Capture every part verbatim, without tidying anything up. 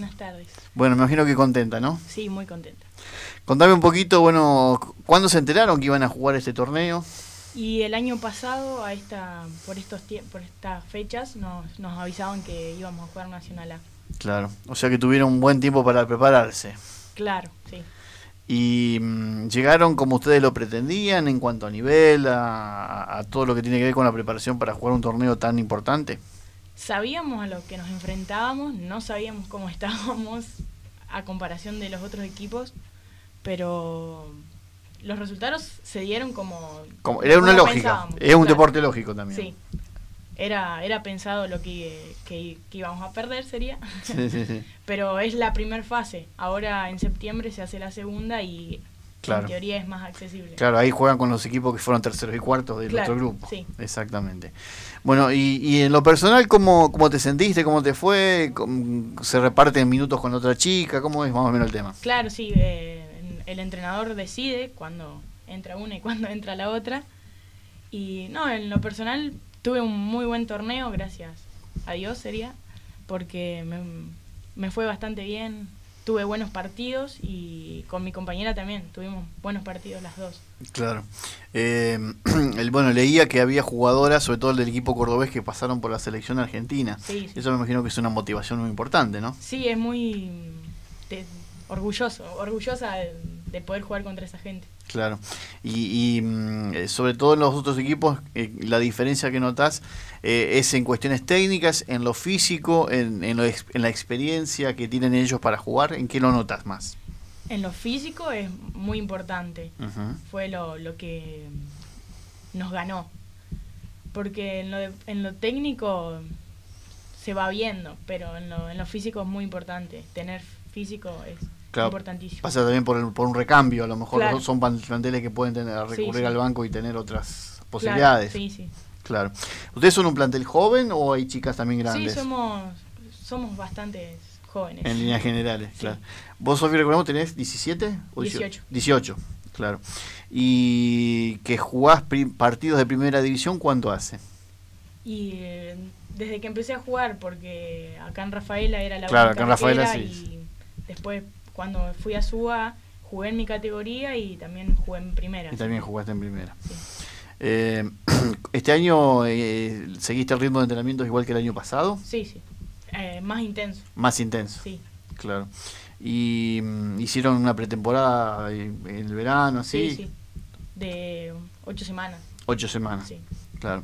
buenas tardes. Bueno, me imagino que contenta, ¿no? Sí, muy contenta. Contame un poquito, bueno, ¿cuándo se enteraron que iban a jugar este torneo? Y el año pasado, a esta, por estos tie- por estas fechas, nos, nos avisaban que íbamos a jugar Nacional A. Claro, o sea que tuvieron un buen tiempo para prepararse. Claro, sí. ¿Y mmm, llegaron como ustedes lo pretendían en cuanto a nivel, a, a todo lo que tiene que ver con la preparación para jugar un torneo tan importante? Sabíamos a lo que nos enfrentábamos, no sabíamos cómo estábamos a comparación de los otros equipos, pero los resultados se dieron como... Como, era una como lógica, pensábamos. es un Claro. deporte lógico también. Sí, era, era pensado lo que, que, que íbamos a perder, sería. Sí, sí, sí. Pero es la primera fase. Ahora en septiembre se hace la segunda y Claro. en teoría es más accesible. Claro, ahí juegan con los equipos que fueron terceros y cuartos del Claro, otro grupo. sí. Exactamente. Bueno, y, y en lo personal, ¿cómo, ¿cómo te sentiste? ¿Cómo te fue? ¿Cómo ¿Se reparten minutos con otra chica? ¿Cómo es más o menos el tema? Claro, sí. Eh, el entrenador decide cuándo entra una y cuándo entra la otra. Y no, en lo personal tuve un muy buen torneo, gracias a Dios sería, porque me, me fue bastante bien. Tuve buenos partidos y con mi compañera también tuvimos buenos partidos las dos. Claro. Eh, el, bueno, leía que había jugadoras, sobre todo del equipo cordobés, que pasaron por la selección argentina. Sí, sí. Eso me imagino que es una motivación muy importante, ¿no? Sí, es muy te, orgulloso, orgullosa de, de poder jugar contra esa gente. Claro. Y, y mm, sobre todo en los otros equipos, eh, la diferencia que notás eh, es en cuestiones técnicas, en lo físico, en, en, lo ex, en la experiencia que tienen ellos para jugar. ¿En qué lo notas más? En lo físico es muy importante. Uh-huh. Fue lo, lo que nos ganó. Porque en lo, de, en lo técnico se va viendo, pero en lo, en lo físico es muy importante. Tener físico es claro, importantísimo. pasa también por, el, por un recambio. A lo mejor claro. los son planteles que pueden tener, recurrir sí, sí. al banco y tener otras posibilidades. Claro, sí, sí. Claro. ¿Ustedes son un plantel joven o hay chicas también grandes? Sí, somos, somos bastantes jóvenes. En líneas generales, sí. claro. ¿Vos, Sofía, recordamos, tenés diecisiete? O dieciocho. dieciocho, claro. ¿Y que jugás partidos de primera división, cuánto hace? Y eh, desde que empecé a jugar, porque acá en Rafaela era la claro, única acá en Rafaela sí. Y después, cuando fui a Suba, jugué en mi categoría y también jugué en primera. Y también jugaste en primera. Sí. Eh, ¿Este año eh, seguiste el ritmo de entrenamientos igual que el año pasado? Sí, sí. Eh, más intenso. Más intenso. Sí. Claro. ¿Y um, hicieron una pretemporada en el verano, así? Sí, sí. De ocho semanas. Ocho semanas. Sí. Claro.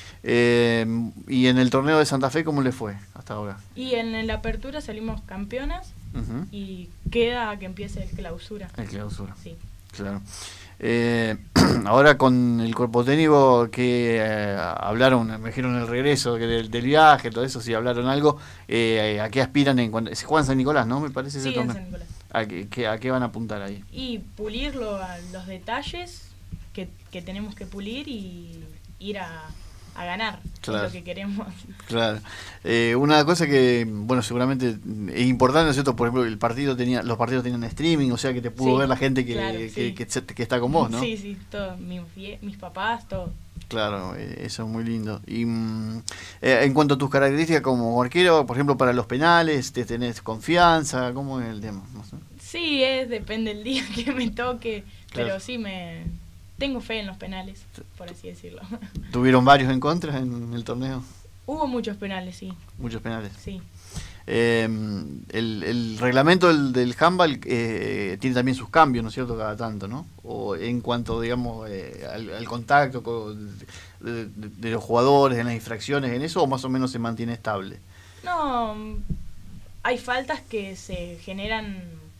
Eh, ¿Y en el torneo de Santa Fe cómo le fue hasta ahora? Y en la apertura salimos campeonas uh-huh. y queda que empiece el clausura. El clausura. Sí. Claro. Eh, ahora con el cuerpo técnico que eh, hablaron, me dijeron el regreso que del, del viaje, todo eso, si hablaron algo, eh, ¿a qué aspiran en cuando se juega en San Nicolás, no? Me parece ese sí, torneo. en San Nicolás. ¿A qué, qué, ¿A qué van a apuntar ahí? Y pulirlo a los detalles que, que tenemos que pulir y ir a, a ganar, claro. Es lo que queremos. Claro. Eh, una cosa que, bueno, seguramente es importante, ¿no es cierto? Por ejemplo, el partido tenía, los partidos tenían streaming, o sea que te pudo sí, ver la gente que, claro, que, sí. que, que, que está con vos, ¿no? Sí, sí, todo, mis, mis papás, todo. Claro, eso es muy lindo. Y mm, eh, en cuanto a tus características como arquero, por ejemplo, para los penales, ¿te tenés confianza? ¿Cómo es el tema? No sé. Sí, es, depende del día que me toque, claro. pero sí me tengo fe en los penales, por así decirlo. ¿Tuvieron varios en contra en el torneo? Hubo muchos penales, sí. Muchos penales. Sí. Eh, el, el reglamento del, del handball eh, tiene también sus cambios, ¿no es cierto? Cada tanto, ¿no? O en cuanto, digamos, eh, al, al contacto con, de, de, de los jugadores, en las infracciones, en eso, o más o menos se mantiene estable. No, hay faltas que se generan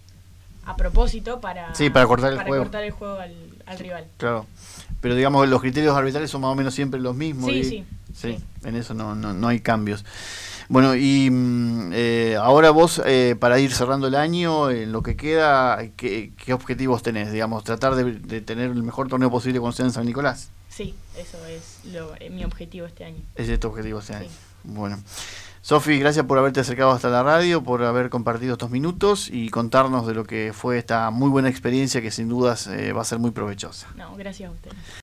a propósito para, sí, para cortar el para juego, cortar el juego al, al rival. Claro, pero digamos los criterios arbitrales son más o menos siempre los mismos. Sí, y, sí, sí, sí. En eso no, no, no hay cambios. Bueno, y eh, ahora vos, eh, para ir cerrando el año, en lo que queda, ¿qué, qué objetivos tenés? Digamos, tratar de, de tener el mejor torneo posible con ustedes en San Nicolás. Sí, eso es lo, eh, mi objetivo este año. Ese es tu objetivo este año. Sí. Bueno. Sofi, gracias por haberte acercado hasta la radio, por haber compartido estos minutos y contarnos de lo que fue esta muy buena experiencia que sin dudas eh, va a ser muy provechosa. No, gracias a ustedes.